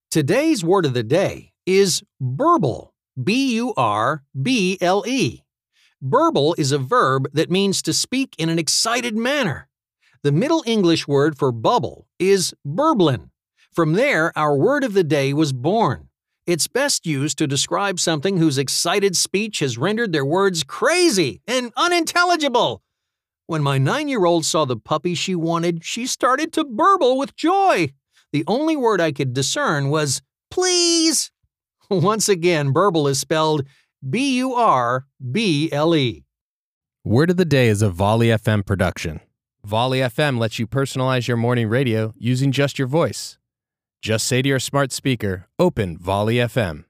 Today's word of the day is burble, B-U-R-B-L-E. Burble is a verb that means to speak in an excited manner. The Middle English word for bubble is burblin. From there, our word of the day was born. It's best used to describe something whose excited speech has rendered their words crazy and unintelligible. When my 9-year-old saw the puppy she wanted, she started to burble with joy. The only word I could discern was, please. Once again, burble is spelled B-U-R-B-L-E. Word of the Day is a Volley FM production. Volley FM lets you personalize your morning radio using just your voice. Just say to your smart speaker, "Open Volley FM."